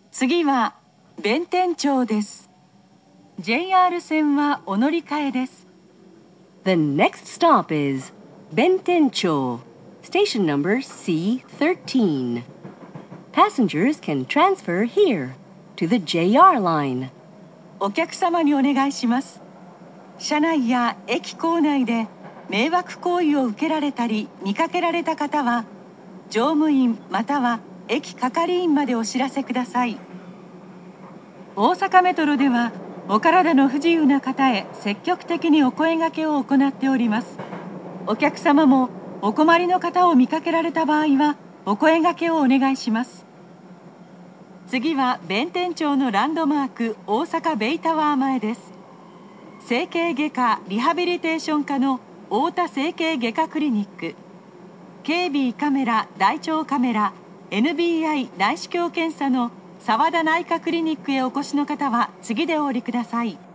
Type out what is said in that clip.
次は弁天町です。JR 線はお乗り換えです。 The next stop is Bentencho, station number C13. Passengers can transfer here to the JR line. お客様にお願いします。車内や駅構内で迷惑行為を受けられたり見かけられた方は、乗務員または駅係員までお知らせください。大阪メトロでは、お体の不自由な方へ積極的にお声掛けを行っております。お客様もお困りの方を見かけられた場合は、お声掛けをお願いします。次は弁天町のランドマーク、大阪ベイタワー前です。整形外科リハビリテーション科の太田整形外科クリニック、KB カメラ大腸カメラ NBI 内視鏡検査の澤田内科クリニックへお越しの方は次でお降りください。